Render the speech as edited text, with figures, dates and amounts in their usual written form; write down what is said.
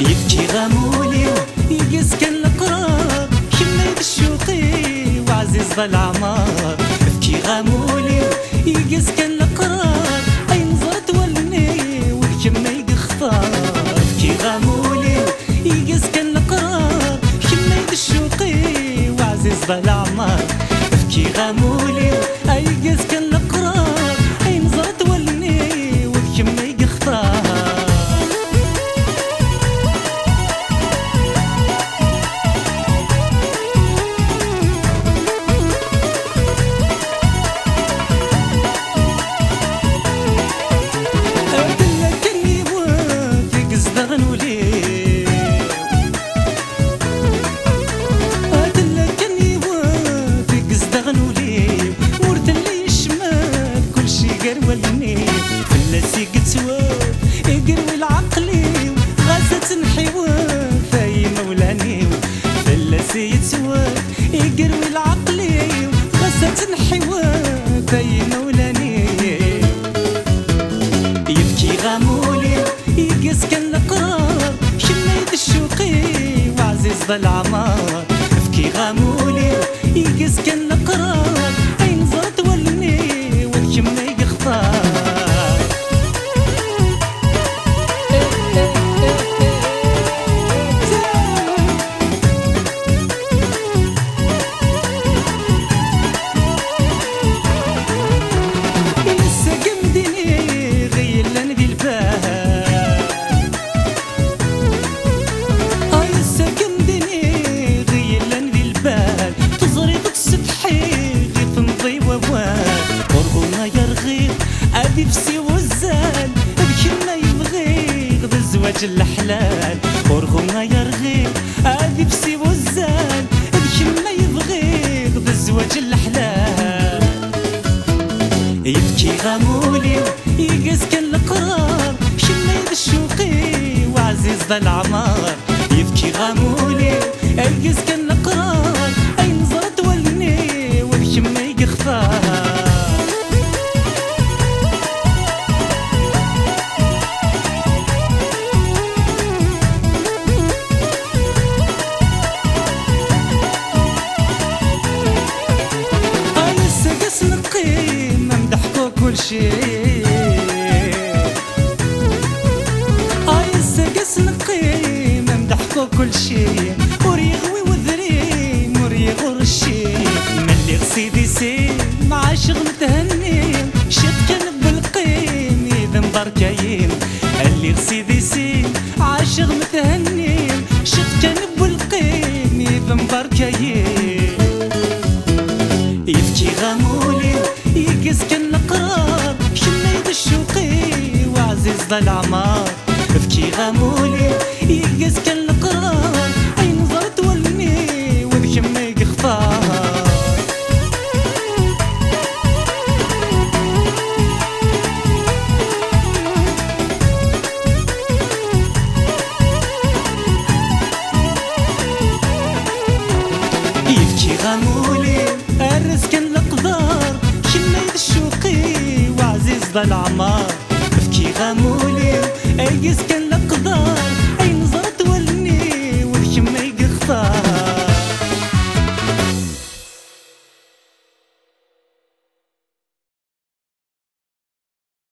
يبكي غامولي يقس كان القرار كنا الشوقي وعزيز بالعمار. يبكي غامولي يقس كان القرار اي نظرة تولني والكم ما يقخطار. يبكي غامولي يقس كان القرار كنا الشوقي وعزيز بالعمار. يبكي غامولي يقس كان القرار اي نظرة تولني والكم ما يقخطار. فلاسي قتواب يقروي العقلي غازة نحيواب فاي مولاني. فلاسي يتواب يقروي العقلي غازة نحيواب فاي مولاني. يبكي غامولي يقس كان القرار شنايد الشوقي وعزيز بالعمار. يبكي غامولي يقس كان القرار اي نظرة تولني والكم ما يقخطار. أدي بسي وزال الكلمة يبغي غد الزواج الحلال. ورغونا يرغي أدي بسي وزال الكلمة يبغي غد الزواج الحلال. يبكي غامولي يقس كان القرار شنايد الشوقي وعزيز بالعمار. يبكي غامولي يقس كان القرار أي نظرة تولني والكم ما يقخطار. كل شيء يسقس نقيم مدحكو كل شيء وريغوي وذريم وريغور الشيء. ملي غسيدي سين مع شغل تهنيم شد كان بالقيم إذا مباركاين. اللي غسيدي سين عاشق متهنيم شد كان بالقيم إذا مباركاين. يبكي غامولي يقس كان القرار شنايد الشوقي وعزيز بالعمار. يبكي غامولي يقس كان القرار اي نظرة تولني والكم ما يقخطار. يبكي غامولي الرز كان القدار شنايد الشوقي وعزيز بالعمار. يبكي غامولي يقس كان